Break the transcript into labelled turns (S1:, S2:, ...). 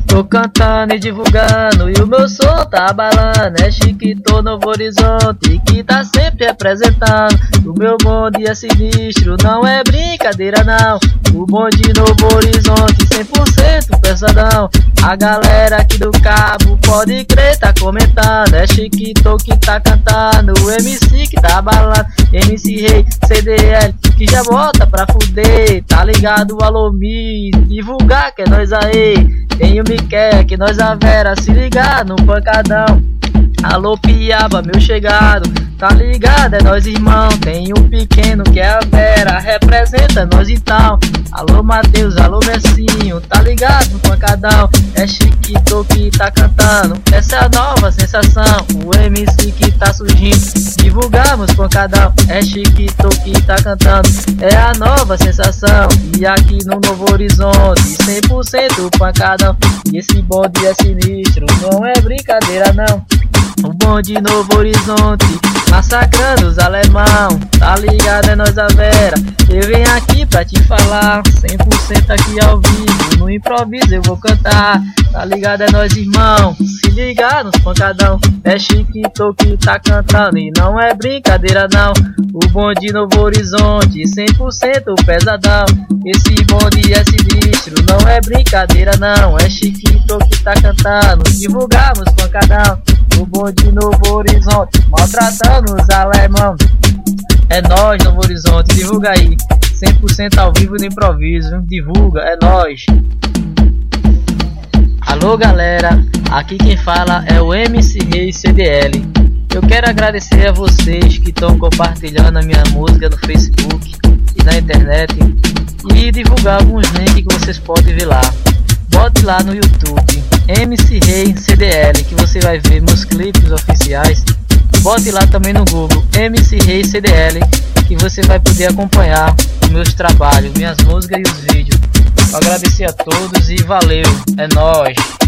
S1: Tô cantando e divulgando e o meu som tá abalando. É Chiquito Novo Horizonte que tá sempre representando. O meu bonde é sinistro, não é brincadeira não. O bonde Novo Horizonte 100% pesadão. A galera aqui do Cabo pode crer, tá comentando. É Chiquito que tá cantando, o MC que tá abalando. MC Rei, CDL que já bota pra fuder. Tá ligado, alô Mi, divulgar que é nós aí. Tem o Miquel, que nós a Vera, se ligar no pancadão. Alô Piaba, meu chegado, tá ligado, é nós irmão. Tem um pequeno que é a Vera, representa nós então. Alô Matheus, alô Messinho, tá ligado no pancadão. É Chiquito que tá cantando, essa é a nova sensação. O MC que tá surgindo, divulgamos pancadão. É Chiquito que tá cantando, é a nova sensação. E aqui no Novo Horizonte 100% pancadão. E esse bonde é sinistro, não é brincadeira não. O bonde Novo Horizonte massacrando os alemão. Tá ligado, é nós a Vera. Eu venho aqui pra te falar 100% aqui ao vivo, no improviso eu vou cantar. Tá ligado, é nós irmão, se ligar nos pancadão. É Chiquito que tá cantando e não é brincadeira não. O bonde Novo Horizonte 100% pesadão. Esse bonde é sinistro, não é brincadeira não. É Chiquito que tá cantando, divulgamos pancadão. O bonde Novo Horizonte maltratando os alemão. É nós, Novo Horizonte, divulga aí 100% ao vivo no improviso, divulga, é nós. Alô galera, aqui quem fala é o MC Rei CDL. Eu quero agradecer a vocês que estão compartilhando a minha música no Facebook e na internet, e divulgar alguns links que vocês podem ver lá. Bote lá no YouTube MC Rei CDL que você vai ver meus clipes oficiais. Bote lá também no Google MC Rei CDL que você vai poder acompanhar meus trabalhos, minhas músicas e os vídeos. Agradecer a todos e valeu, é nóis.